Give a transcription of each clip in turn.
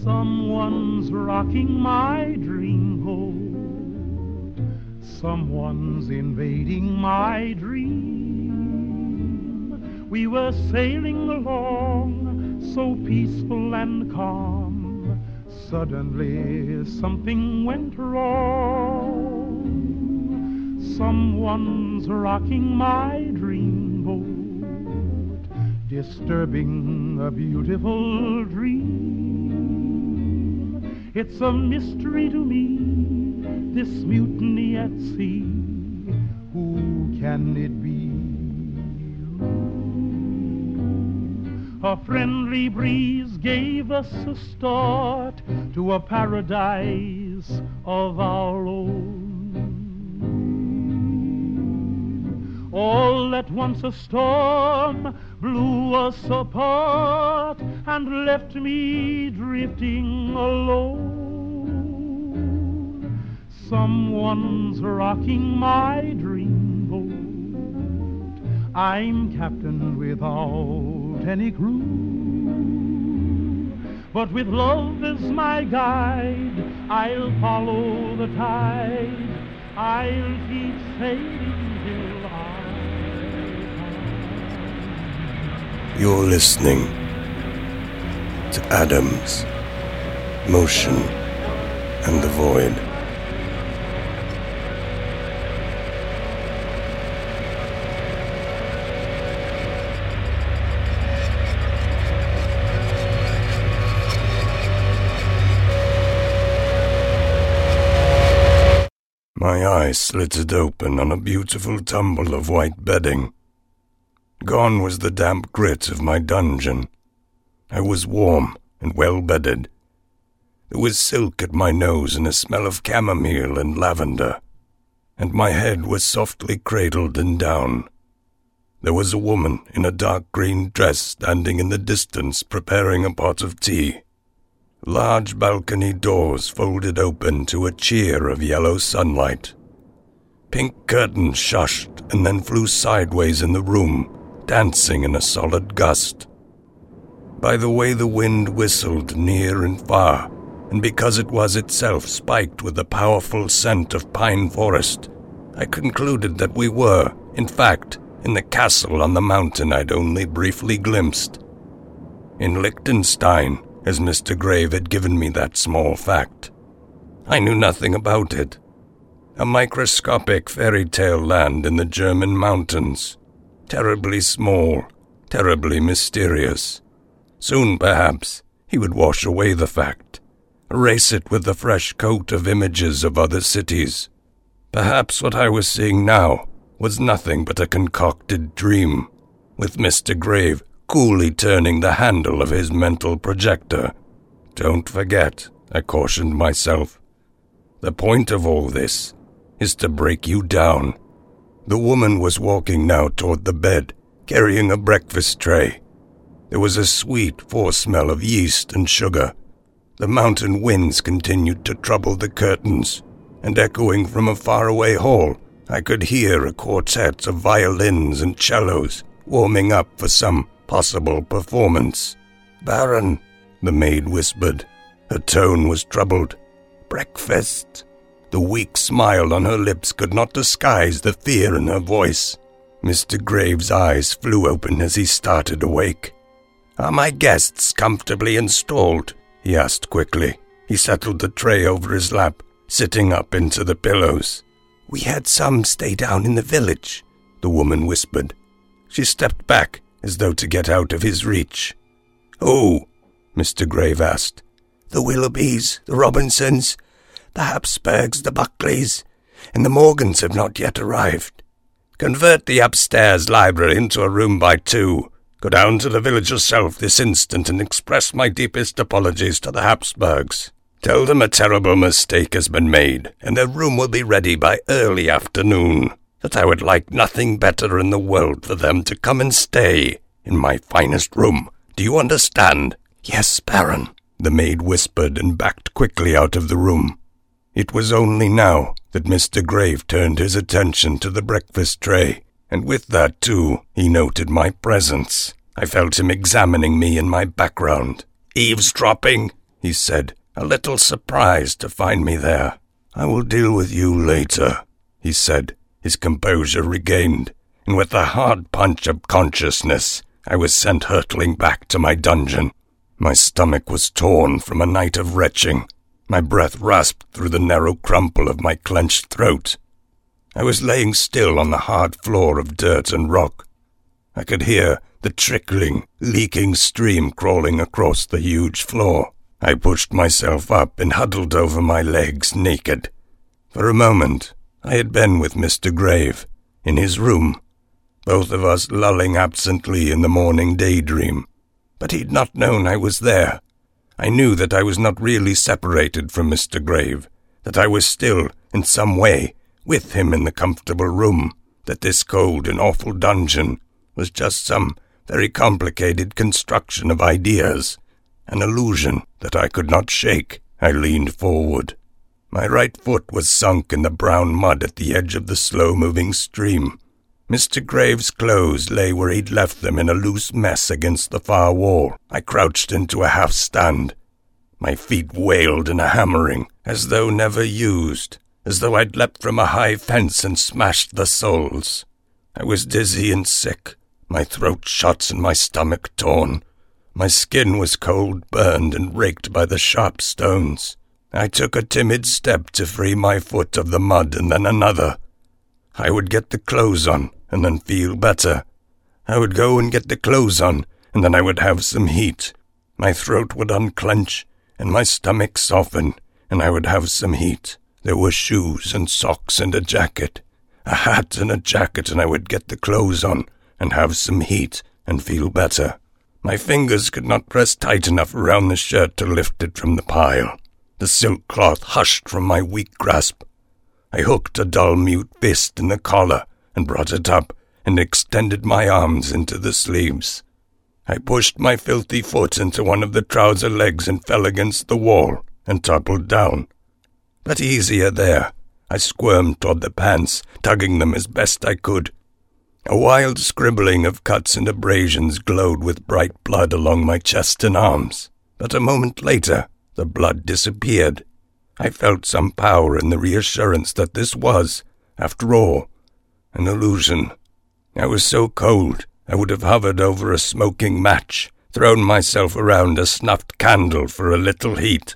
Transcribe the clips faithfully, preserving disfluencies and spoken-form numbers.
Someone's rocking my dream boat. Someone's invading my dream. We were sailing along, so peaceful and calm. Suddenly something went wrong. Someone's rocking my dream boat, disturbing a beautiful dream. It's a mystery to me, this mutiny at sea. Who can it be? A friendly breeze gave us a start to a paradise of our own. All at once a storm blew us apart and left me drifting alone. Someone's rocking my dream boat. I'm captain without any crew, but with love as my guide, I'll follow the tide. I'll keep sailing till I find. You're listening to Adams, Motion, and the Void. My eyes slitted open on a beautiful tumble of white bedding. Gone was the damp grit of my dungeon. I was warm and well-bedded. There was silk at my nose and a smell of chamomile and lavender, and my head was softly cradled in down. There was a woman in a dark green dress standing in the distance preparing a pot of tea. Large balcony doors folded open to a cheer of yellow sunlight. Pink curtains shushed and then flew sideways in the room, dancing in a solid gust. By the way the wind whistled near and far, and because it was itself spiked with the powerful scent of pine forest, I concluded that we were, in fact, in the castle on the mountain I'd only briefly glimpsed. In Liechtenstein, as Mister Grave had given me that small fact. I knew nothing about it. A microscopic fairy tale land in the German mountains. Terribly small, terribly mysterious. Soon, perhaps, he would wash away the fact, erase it with the fresh coat of images of other cities. Perhaps what I was seeing now was nothing but a concocted dream, with Mister Grave coolly turning the handle of his mental projector. Don't forget, I cautioned myself. The point of all this is to break you down. The woman was walking now toward the bed, carrying a breakfast tray. There was a sweet foresmell of yeast and sugar. The mountain winds continued to trouble the curtains, and echoing from a faraway hall, I could hear a quartet of violins and cellos warming up for some possible performance. "Baron," the maid whispered. Her tone was troubled. "Breakfast." The weak smile on her lips could not disguise the fear in her voice. Mister Grave's eyes flew open as he started awake. "Are my guests comfortably installed?" he asked quickly. He settled the tray over his lap, sitting up into the pillows. "We had some stay down in the village," the woman whispered. She stepped back, as though to get out of his reach. "Who?" Mister Grave asked. "The Willoughbys, the Robinsons, the Habsburgs, the Buckleys, and the Morgans have not yet arrived." "Convert the upstairs library into a room by two. Go down to the village yourself this instant and express my deepest apologies to the Habsburgs. Tell them a terrible mistake has been made, and their room will be ready by early afternoon. That I would like nothing better in the world for them to come and stay in my finest room. Do you understand?" "Yes, Baron," the maid whispered and backed quickly out of the room. It was only now that Mister Grave turned his attention to the breakfast tray, and with that, too, he noted my presence. I felt him examining me and my background. "Eavesdropping?" he said, a little surprised to find me there. I will deal with you later, he said, his composure regained, and with a hard punch of consciousness, I was sent hurtling back to my dungeon. My stomach was torn from a night of retching. My breath rasped through the narrow crumple of my clenched throat. I was laying still on the hard floor of dirt and rock. I could hear the trickling, leaking stream crawling across the huge floor. I pushed myself up and huddled over my legs naked. For a moment, I had been with Mister Grave, in his room, both of us lulling absently in the morning daydream. But he'd not known I was there. I knew that I was not really separated from Mister Grave, that I was still, in some way, with him in the comfortable room, that this cold and awful dungeon was just some very complicated construction of ideas, an illusion that I could not shake. I leaned forward. My right foot was sunk in the brown mud at the edge of the slow-moving stream. Mister Grave's clothes lay where he'd left them in a loose mess against the far wall. I crouched into a half-stand. My feet wailed in a hammering, as though never used, as though I'd leapt from a high fence and smashed the soles. I was dizzy and sick, my throat shut and my stomach torn. My skin was cold burned and raked by the sharp stones. I took a timid step to free my foot of the mud and then another. I would get the clothes on and then feel better. I would go and get the clothes on and then I would have some heat. My throat would unclench and my stomach soften and I would have some heat. There were shoes and socks and a jacket, a hat and a jacket, and I would get the clothes on and have some heat and feel better. My fingers could not press tight enough around the shirt to lift it from the pile. The silk cloth hushed from my weak grasp. I hooked a dull mute fist in the collar and brought it up and extended my arms into the sleeves. I pushed my filthy foot into one of the trouser legs and fell against the wall and toppled down. But easier there. I squirmed toward the pants, tugging them as best I could. A wild scribbling of cuts and abrasions glowed with bright blood along my chest and arms. But a moment later, the blood disappeared. I felt some power in the reassurance that this was, after all, an illusion. I was so cold, I would have hovered over a smoking match, thrown myself around a snuffed candle for a little heat.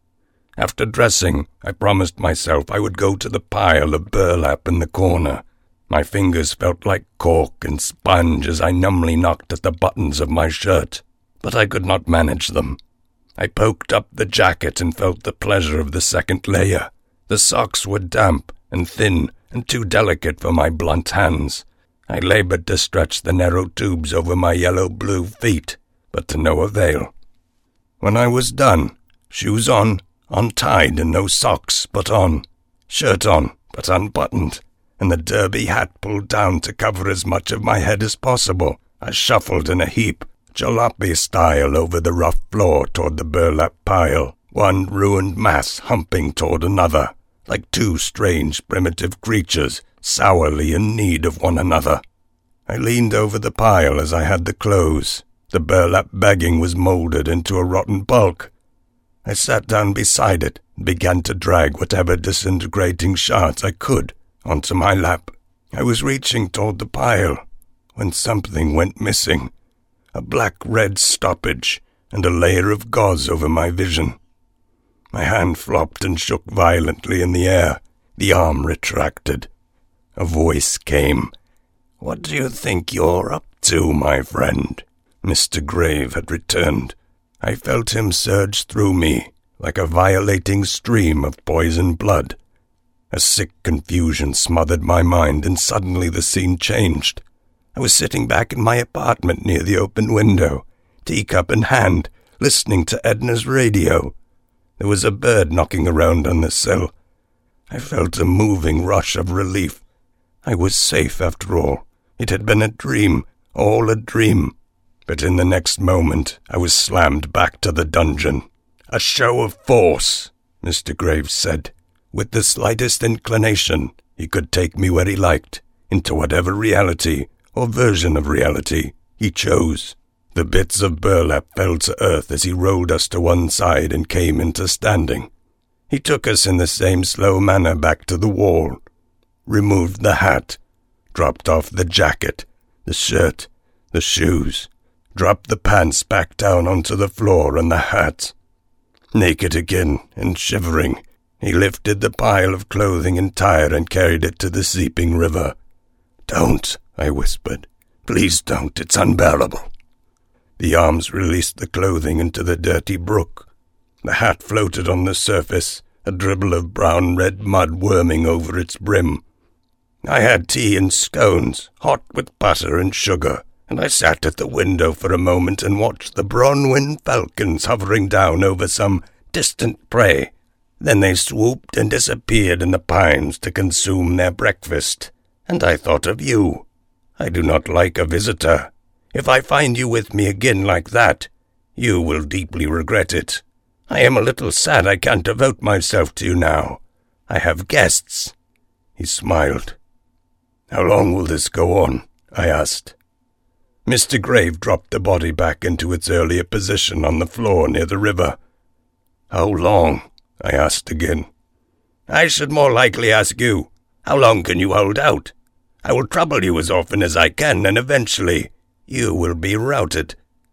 After dressing, I promised myself I would go to the pile of burlap in the corner. My fingers felt like cork and sponge as I numbly knocked at the buttons of my shirt, but I could not manage them. I poked up the jacket and felt the pleasure of the second layer. The socks were damp and thin and too delicate for my blunt hands. I labored to stretch the narrow tubes over my yellow-blue feet, but to no avail. When I was done, shoes on, untied and no socks but on, shirt on but unbuttoned, and the derby hat pulled down to cover as much of my head as possible, I shuffled in a heap, jalopy style, over the rough floor toward the burlap pile, one ruined mass humping toward another, like two strange primitive creatures sourly in need of one another. I leaned over the pile as I had the clothes. The burlap bagging was molded into a rotten bulk. I sat down beside it and began to drag whatever disintegrating shards I could onto my lap. I was reaching toward the pile when something went missing. A black-red stoppage and a layer of gauze over my vision. My hand flopped and shook violently in the air. The arm retracted. A voice came. "What do you think you're up to, my friend?" Mister Grave had returned. I felt him surge through me like a violating stream of poisoned blood. A sick confusion smothered my mind, and suddenly the scene changed. I was sitting back in my apartment near the open window, teacup in hand, listening to Edna's radio. There was a bird knocking around on the sill. I felt a moving rush of relief. I was safe after all. It had been a dream, all a dream. But in the next moment, I was slammed back to the dungeon. "A show of force," Mister Graves said. With the slightest inclination, he could take me where he liked, into whatever reality or version of reality he chose. The bits of burlap fell to earth as he rolled us to one side and came into standing. He took us in the same slow manner back to the wall, removed the hat, dropped off the jacket, the shirt, the shoes, dropped the pants back down onto the floor and the hat. Naked again and shivering, he lifted the pile of clothing entire and carried it to the seeping river. "Don't," I whispered. "Please don't, it's unbearable." The arms released the clothing into the dirty brook. The hat floated on the surface, a dribble of brown-red mud worming over its brim. I had tea and scones, hot with butter and sugar, and I sat at the window for a moment and watched the Bronwyn falcons hovering down over some distant prey. Then they swooped and disappeared in the pines to consume their breakfast, and I thought of you. I do not like a visitor. If I find you with me again like that, you will deeply regret it. I am a little sad I can't devote myself to you now. I have guests." He smiled. "How long will this go on?" I asked. Mister Grave dropped the body back into its earlier position on the floor near the river. "How long?" I asked again. "I should more likely ask you. How long can you hold out? I will trouble you as often as I can, and eventually you will be routed.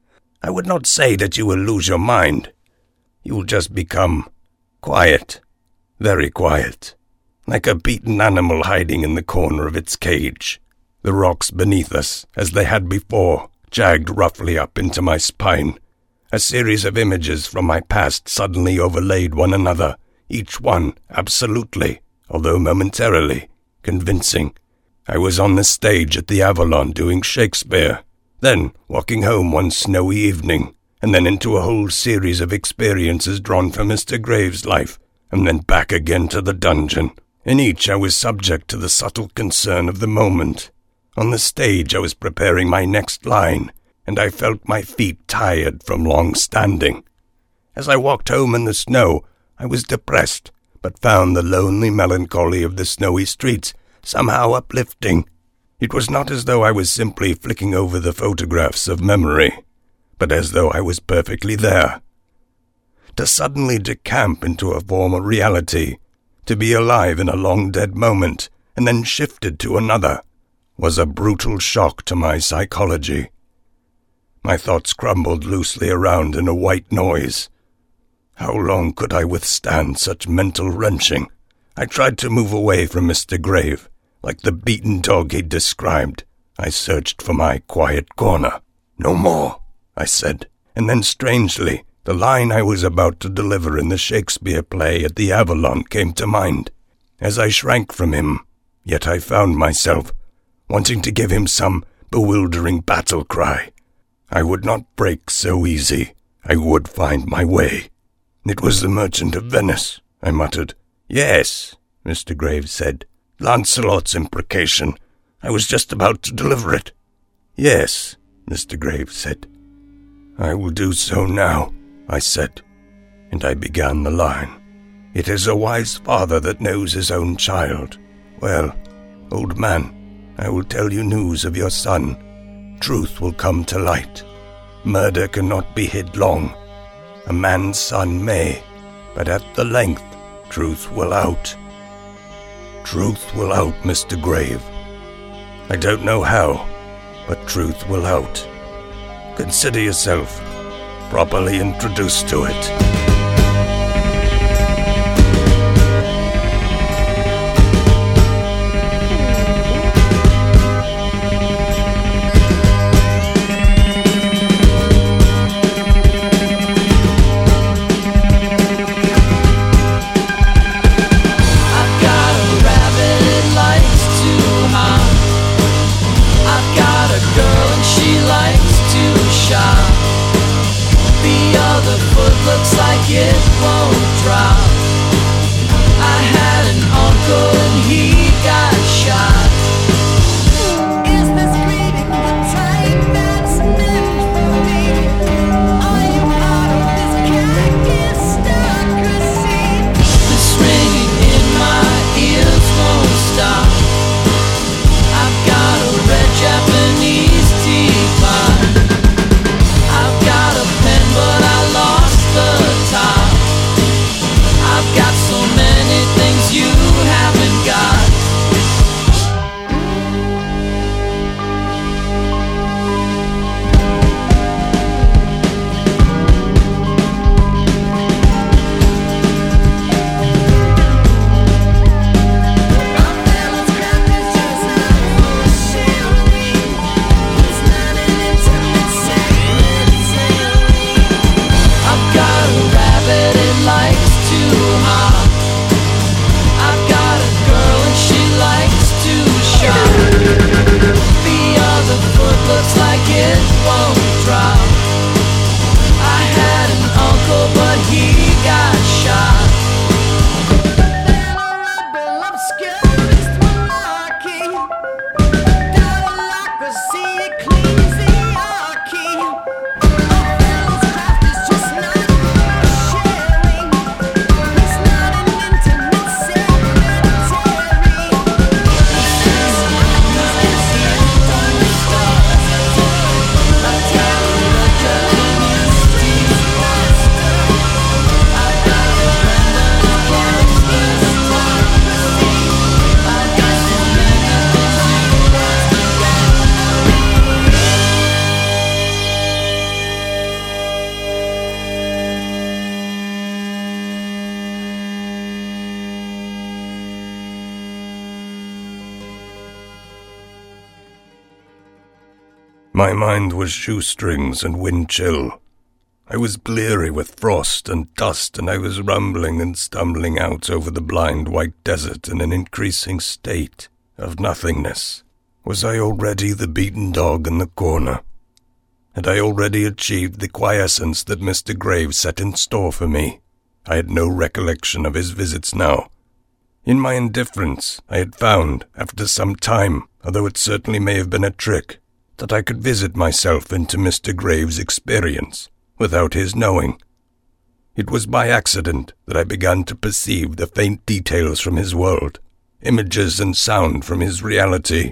I would not say that you will lose your mind. You will just become quiet, very quiet, like a beaten animal hiding in the corner of its cage. The rocks beneath us, as they had before, jagged roughly up into my spine. A series of images from my past suddenly overlaid one another, each one absolutely, although momentarily, convincing. I was on the stage at the Avalon doing Shakespeare, then walking home one snowy evening, and then into a whole series of experiences drawn from Mister Grave's life, and then back again to the dungeon. In each I was subject to the subtle concern of the moment. On the stage I was preparing my next line, and I felt my feet tired from long standing. As I walked home in the snow, I was depressed, but found the lonely melancholy of the snowy streets somehow uplifting. It was not as though I was simply flicking over the photographs of memory, but as though I was perfectly there. To suddenly decamp into a former reality, to be alive in a long-dead moment, and then shifted to another, was a brutal shock to my psychology. My thoughts crumbled loosely around in a white noise. How long could I withstand such mental wrenching? I tried to move away from Mister Grave, like the beaten dog he'd described. I searched for my quiet corner. "No more," I said, and then strangely, the line I was about to deliver in the Shakespeare play at the Avalon came to mind. As I shrank from him, yet I found myself wanting to give him some bewildering battle cry. I would not break so easy. I would find my way. "It was the Merchant of Venice," I muttered. "Yes," Mister Graves said. "Lancelot's imprecation. I was just about to deliver it." "Yes," Mister Graves said. "I will do so now," I said, and I began the line. "It is a wise father that knows his own child. Well, old man, I will tell you news of your son. Truth will come to light. Murder cannot be hid long. A man's son may, but at the length, truth will out. Truth will out, Mister Grave. I don't know how, but truth will out. Consider yourself properly introduced to it." Looks like it won't drop. I had an uncle and he got shot. Is this reading the time that's meant for me? Are you part of this aristocracy? This ringing in my ears won't stop. I've got a red Japanese teapot. My mind was shoestrings and wind chill. I was bleary with frost and dust, and I was rumbling and stumbling out over the blind white desert in an increasing state of nothingness. Was I already the beaten dog in the corner? Had I already achieved the quiescence that Mister Graves set in store for me? I had no recollection of his visits now. In my indifference, I had found, after some time, although it certainly may have been a trick, that I could visit myself into Mister Graves' experience, without his knowing. It was by accident that I began to perceive the faint details from his world, images and sound from his reality.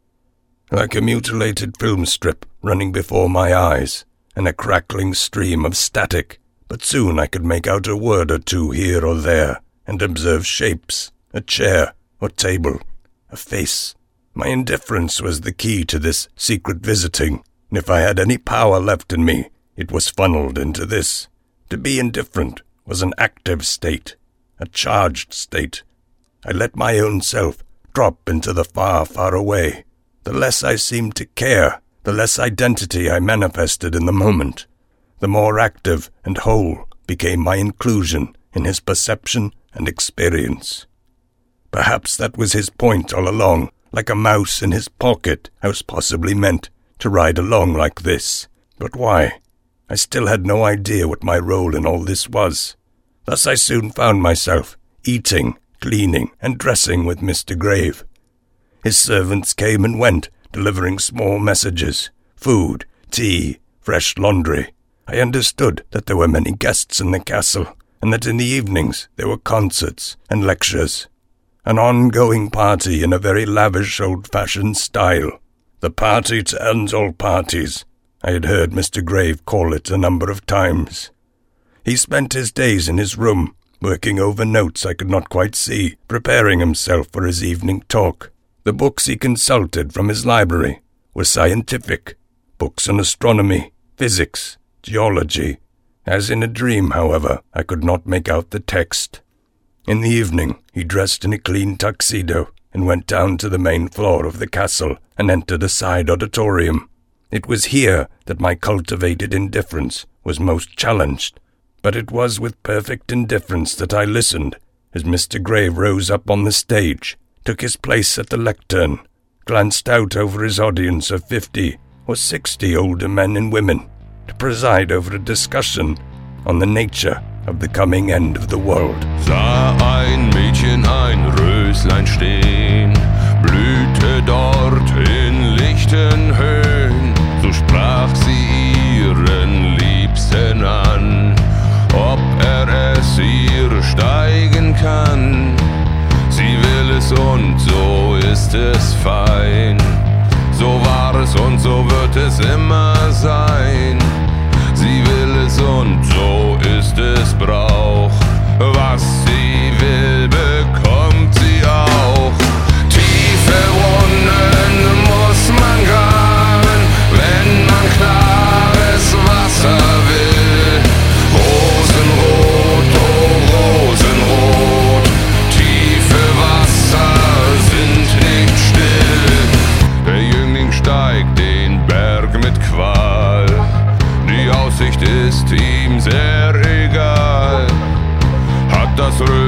Like a mutilated film strip running before my eyes, and a crackling stream of static, but soon I could make out a word or two here or there, and observe shapes, a chair or table, a face. My indifference was the key to this secret visiting, and if I had any power left in me, it was funneled into this. To be indifferent was an active state, a charged state. I let my own self drop into the far, far away. The less I seemed to care, the less identity I manifested in the moment, the more active and whole became my inclusion in his perception and experience. Perhaps that was his point all along. Like a mouse in his pocket, I was possibly meant to ride along like this. But why? I still had no idea what my role in all this was. Thus I soon found myself eating, cleaning, and dressing with Mister Grave. His servants came and went, delivering small messages, food, tea, fresh laundry. I understood that there were many guests in the castle, and that in the evenings there were concerts and lectures. An ongoing party in a very lavish old-fashioned style. The party to end all parties, I had heard Mister Grave call it a number of times. He spent his days in his room, working over notes I could not quite see, preparing himself for his evening talk. The books he consulted from his library were scientific, books on astronomy, physics, geology. As in a dream, however, I could not make out the text. In the evening, he dressed in a clean tuxedo and went down to the main floor of the castle and entered a side auditorium. It was here that my cultivated indifference was most challenged, but it was with perfect indifference that I listened as Mister Grave rose up on the stage, took his place at the lectern, glanced out over his audience of fifty or sixty older men and women to preside over a discussion on the nature of the coming end of the world. Sah ein Mädchen ein Röslein stehen, blühte dort in lichten Höhen, so sprach sie ihren Liebsten an, ob er es ihr steigen kann. Sie will es und so ist es fein, so war es und so wird es immer sein. Sie will es und so ist es Brauch, was sie will, bekommt sie auch. Tiefe Wunden muss man graben, wenn man klares Wasser will. Rosenrot, oh Rosenrot, tiefe Wasser sind nicht still. Der Jüngling steigt den Berg mit Qual, die Aussicht ist ihm sehr egal, hat das Röslein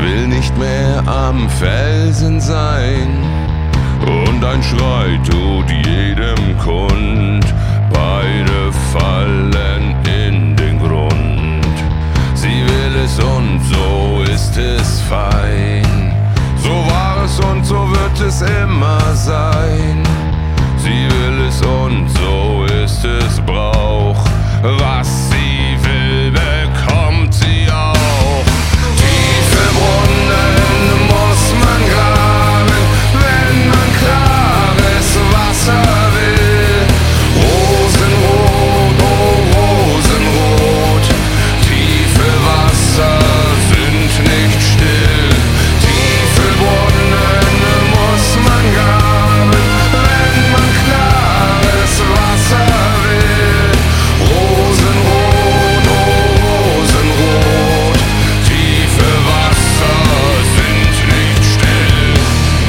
will nicht mehr am Felsen sein. Und ein Schrei tut jedem kund, beide fallen in den Grund. Sie will es und so ist es fein. So war es und so wird es immer sein. Sie will es und so ist es Brauch. Was sie will, bekommt sie auch. Tiefe Brunnen muss man graben, wenn man klares Wasser will. Rosenrot, oh Rosenrot, tiefe Wasser sind nicht still. Tiefe Brunnen muss man graben, wenn man klares Wasser will. Rosenrot, oh Rosenrot, tiefe Wasser sind nicht still.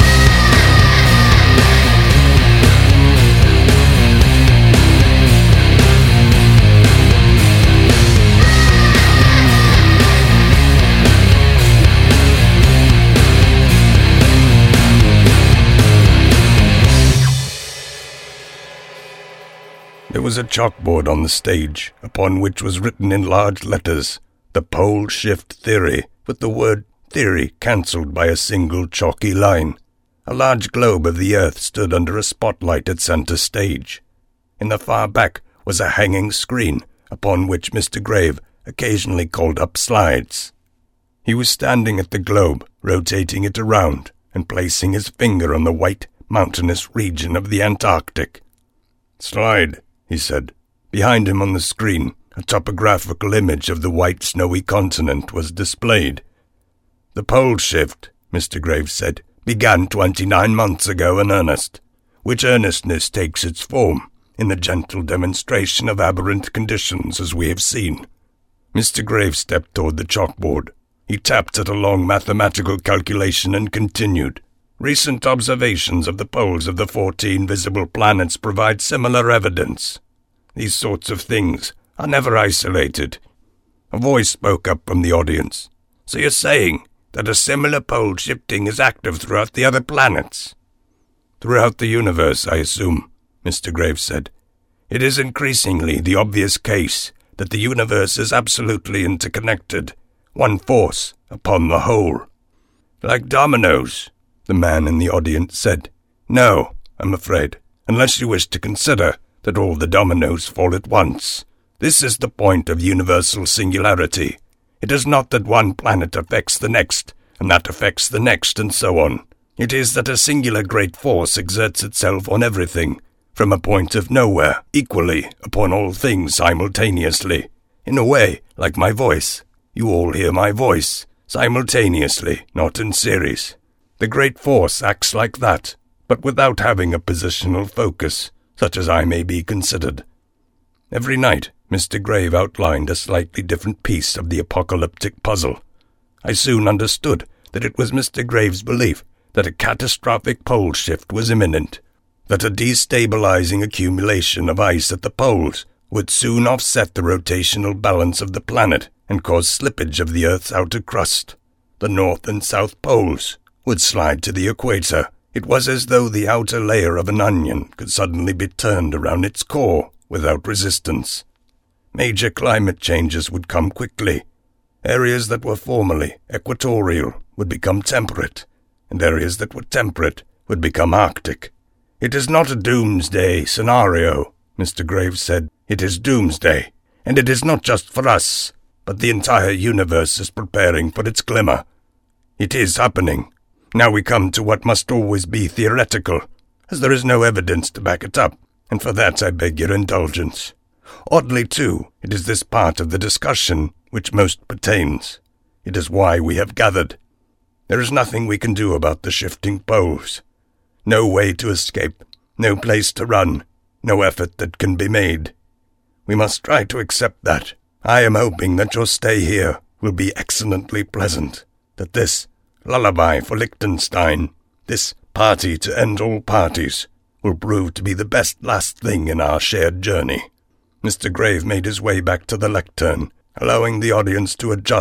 There was a chalkboard on the stage, upon which was written in large letters, "The Pole Shift Theory," with the word theory cancelled by a single chalky line. A large globe of the earth stood under a spotlight at centre stage. In the far back was a hanging screen, upon which Mister Grave occasionally called up slides. He was standing at the globe, rotating it around, and placing his finger on the white, mountainous region of the Antarctic. "Slide," he said. Behind him on the screen, a topographical image of the white snowy continent was displayed. "The pole shift," Mister Graves said, "began twenty-nine months ago in earnest, which earnestness takes its form in the gentle demonstration of aberrant conditions as we have seen." Mister Graves stepped toward the chalkboard. He tapped at a long mathematical calculation and continued. "Recent observations of the poles of the fourteen visible planets provide similar evidence. These sorts of things are never isolated." A voice spoke up from the audience. "So you're saying that a similar pole shifting is active throughout the other planets?" "Throughout the universe, I assume," Mister Graves said. "It is increasingly the obvious case that the universe is absolutely interconnected, one force upon the whole." "Like dominoes," the man in the audience said. "No, I'm afraid, unless you wish to consider that all the dominoes fall at once. This is the point of universal singularity. It is not that one planet affects the next, and that affects the next, and so on. It is that a singular great force exerts itself on everything, from a point of nowhere, equally, upon all things simultaneously. In a way, like my voice. You all hear my voice, simultaneously, not in series. The great force acts like that, but without having a positional focus, such as I may be considered." Every night, Mister Grave outlined a slightly different piece of the apocalyptic puzzle. I soon understood that it was Mister Grave's belief that a catastrophic pole shift was imminent, that a destabilizing accumulation of ice at the poles would soon offset the rotational balance of the planet and cause slippage of the Earth's outer crust. The North and South poles would slide to the equator. It was as though the outer layer of an onion could suddenly be turned around its core without resistance. Major climate changes would come quickly. Areas that were formerly equatorial would become temperate, and areas that were temperate would become arctic. "It is not a doomsday scenario," Mister Graves said. "It is doomsday, and it is not just for us, but the entire universe is preparing for its glimmer. It is happening. Now we come to what must always be theoretical, as there is no evidence to back it up, and for that I beg your indulgence. Oddly, too, it is this part of the discussion which most pertains. It is why we have gathered. There is nothing we can do about the shifting poles. No way to escape, no place to run, no effort that can be made. We must try to accept that. I am hoping that your stay here will be excellently pleasant, that this lullaby for Liechtenstein, this party to end all parties, will prove to be the best last thing in our shared journey." Mister Grave made his way back to the lectern, allowing the audience to adjust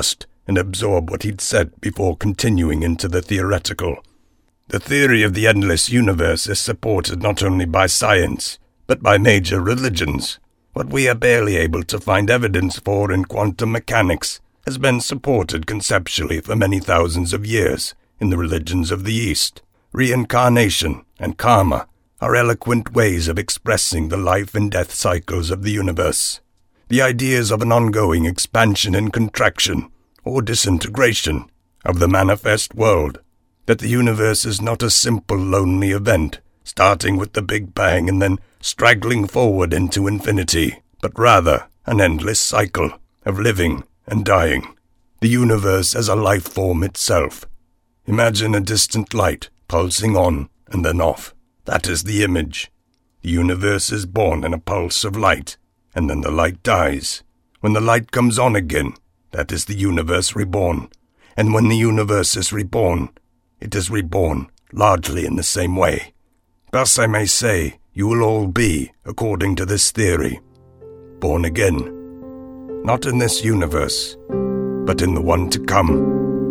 and absorb what he'd said before continuing into the theoretical. The theory of the endless universe is supported not only by science, but by major religions. What we are barely able to find evidence for in quantum mechanics has been supported conceptually for many thousands of years in the religions of the East. Reincarnation and karma are eloquent ways of expressing the life and death cycles of the universe. The ideas of an ongoing expansion and contraction, or disintegration, of the manifest world, that the universe is not a simple lonely event, starting with the Big Bang and then straggling forward into infinity, but rather an endless cycle of living and dying. The universe as a life form itself. Imagine a distant light pulsing on and then off. That is the image. The universe is born in a pulse of light, and then the light dies. When the light comes on again, that is the universe reborn. And when the universe is reborn, it is reborn largely in the same way. Thus I may say, you will all be, according to this theory, born again. Not in this universe, but in the one to come.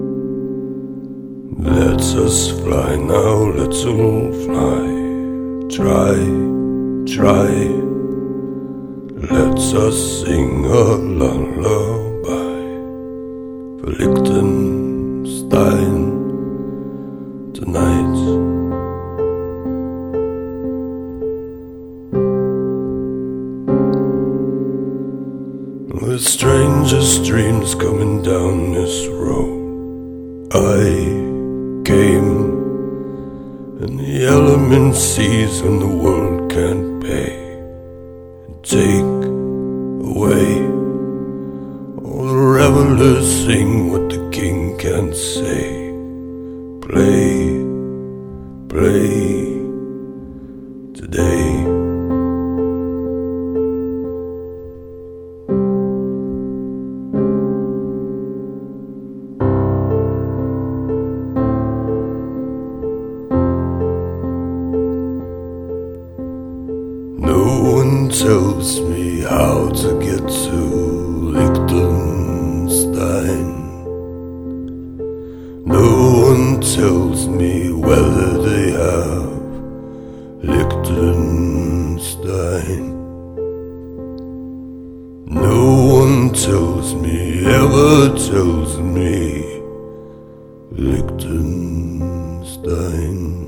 Let us fly now, let's all fly. Try, try. Let us sing a lullaby for Liechtenstein tonight. With strangest dreams coming down this road, I came, and the elements seize when the world can't pay, and take away. All the revelers sing what the king can't say. Play, play today. Tells me how to get to Liechtenstein. No one tells me whether they have Liechtenstein. No one tells me, ever tells me Liechtenstein.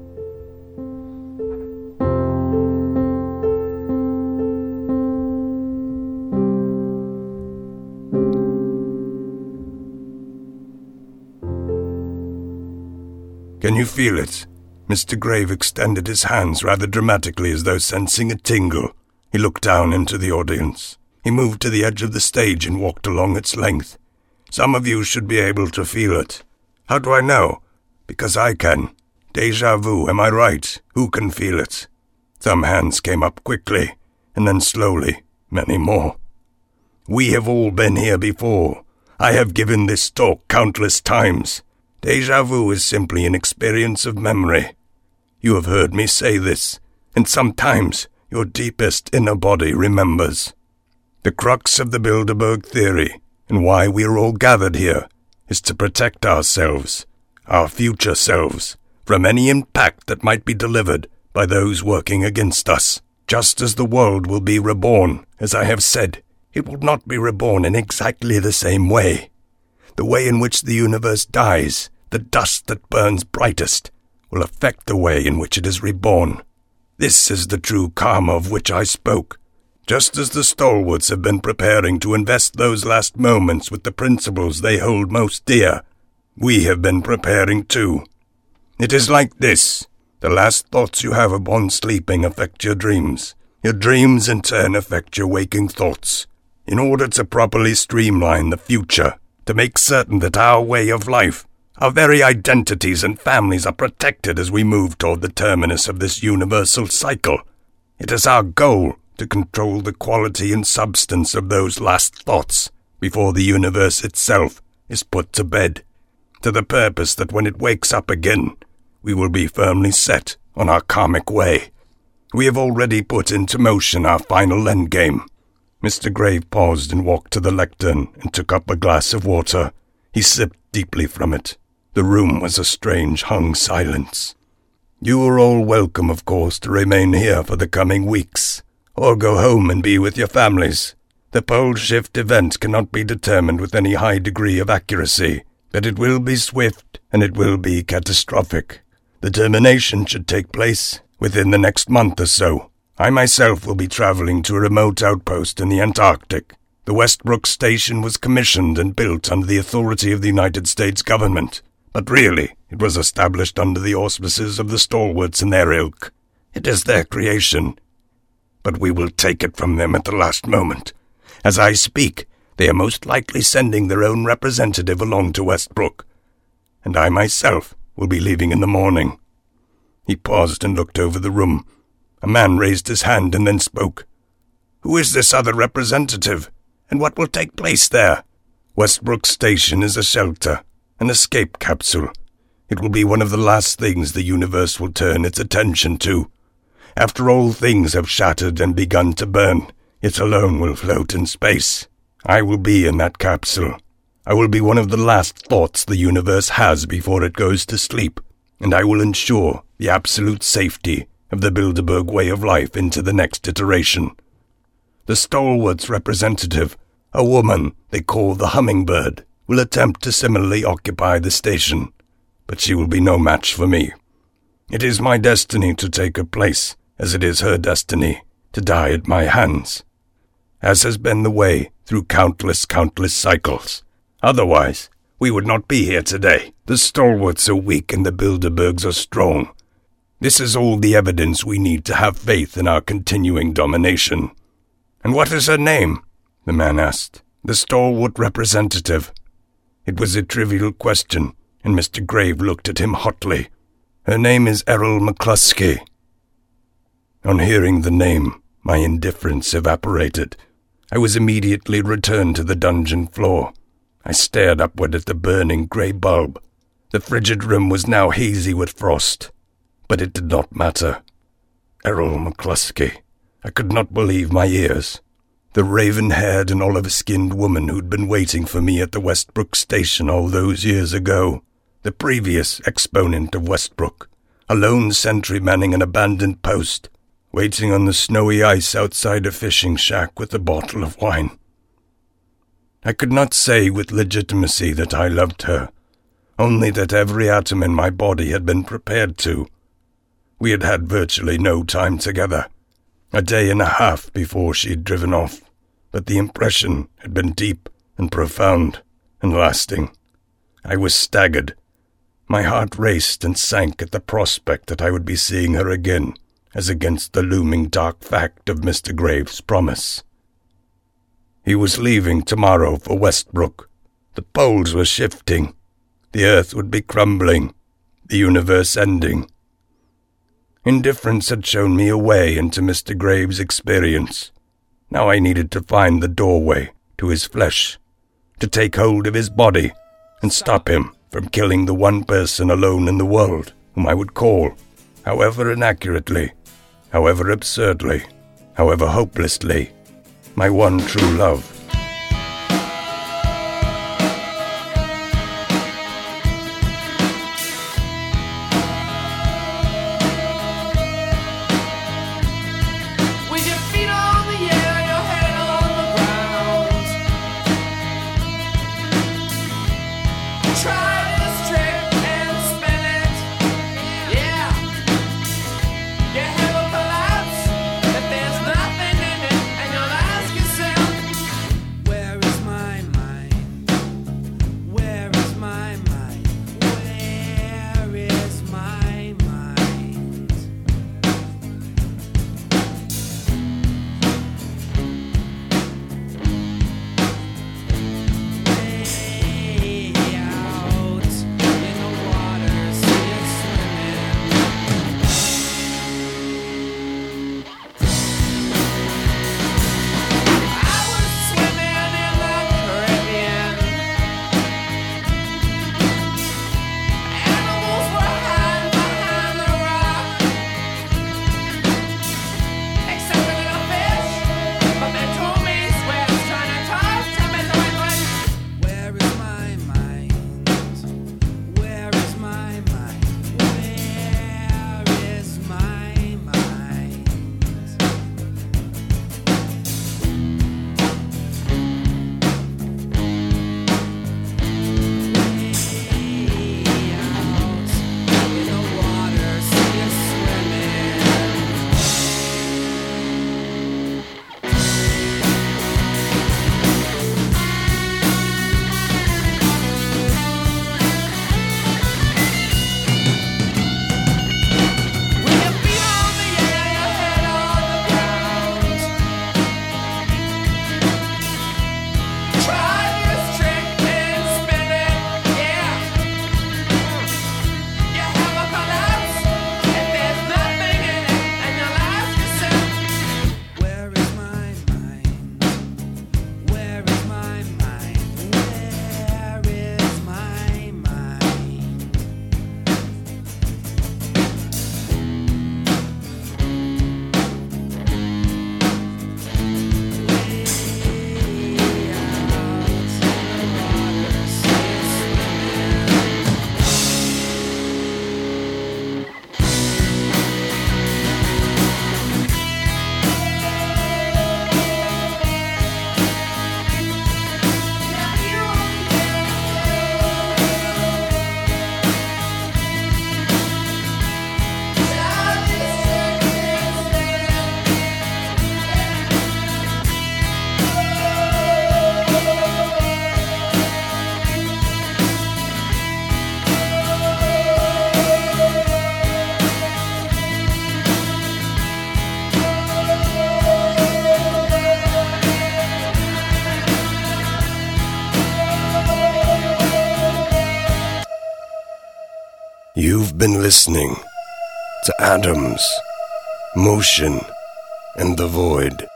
Can you feel it? Mister Grave extended his hands rather dramatically as though sensing a tingle. He looked down into the audience. He moved to the edge of the stage and walked along its length. Some of you should be able to feel it. How do I know? Because I can. Deja vu, am I right? Who can feel it? Some hands came up quickly, and then slowly, many more. We have all been here before. I have given this talk countless times. Deja vu is simply an experience of memory. You have heard me say this, and sometimes your deepest inner body remembers. The crux of the Bilderberg theory, and why we are all gathered here, is to protect ourselves, our future selves, from any impact that might be delivered by those working against us. Just as the world will be reborn, as I have said, it will not be reborn in exactly the same way. The way in which the universe dies, the dust that burns brightest, will affect the way in which it is reborn. This is the true karma of which I spoke. Just as the stalwarts have been preparing to invest those last moments with the principles they hold most dear, we have been preparing too. It is like this. The last thoughts you have upon sleeping affect your dreams. Your dreams in turn affect your waking thoughts. In order to properly streamline the future, to make certain that our way of life, our very identities and families are protected as we move toward the terminus of this universal cycle. It is our goal to control the quality and substance of those last thoughts before the universe itself is put to bed, to the purpose that when it wakes up again, we will be firmly set on our karmic way. We have already put into motion our final endgame. Mister Grave paused and walked to the lectern and took up a glass of water. He sipped deeply from it. The room was a strange hung silence. You are all welcome, of course, to remain here for the coming weeks, or go home and be with your families. The pole shift event cannot be determined with any high degree of accuracy, but it will be swift and it will be catastrophic. The termination should take place within the next month or so. I myself will be traveling to a remote outpost in the Antarctic. The Westbrook Station was commissioned and built under the authority of the United States government, but really it was established under the auspices of the stalwarts and their ilk. It is their creation, but we will take it from them at the last moment. As I speak, they are most likely sending their own representative along to Westbrook, and I myself will be leaving in the morning. He paused and looked over the room. A man raised his hand and then spoke. Who is this other representative, and what will take place there? Westbrook Station is a shelter, an escape capsule. It will be one of the last things the universe will turn its attention to. After all things have shattered and begun to burn, it alone will float in space. I will be in that capsule. I will be one of the last thoughts the universe has before it goes to sleep, and I will ensure the absolute safety of the Bilderberg way of life into the next iteration. The stalwart's representative, a woman they call the Hummingbird, will attempt to similarly occupy the station, but she will be no match for me. It is my destiny to take her place, as it is her destiny to die at my hands, as has been the way through countless, countless cycles. Otherwise, we would not be here today. The stalwarts are weak and the Bilderbergs are strong. This is all the evidence we need to have faith in our continuing domination. And what is her name? The man asked. The stalwart representative. It was a trivial question, and Mister Grave looked at him hotly. Her name is Errol McCluskey. On hearing the name, my indifference evaporated. I was immediately returned to the dungeon floor. I stared upward at the burning grey bulb. The frigid room was now hazy with frost. But it did not matter. Errol McCluskey. I could not believe my ears. The raven-haired and olive-skinned woman who'd been waiting for me at the Westbrook Station all those years ago. The previous exponent of Westbrook. A lone sentry manning an abandoned post, waiting on the snowy ice outside a fishing shack with a bottle of wine. I could not say with legitimacy that I loved her, only that every atom in my body had been prepared to. We had had virtually no time together, a day and a half before she had driven off, but the impression had been deep and profound and lasting. I was staggered. My heart raced and sank at the prospect that I would be seeing her again, as against the looming dark fact of Mister Graves' promise. He was leaving tomorrow for Westbrook. The poles were shifting. The earth would be crumbling, the universe ending. Indifference had shown me a way into Mister Graves' experience. Now I needed to find the doorway to his flesh, to take hold of his body and stop him from killing the one person alone in the world whom I would call, however inaccurately, however absurdly, however hopelessly, my one true love. You've been listening to Atoms, Motion, and the Void.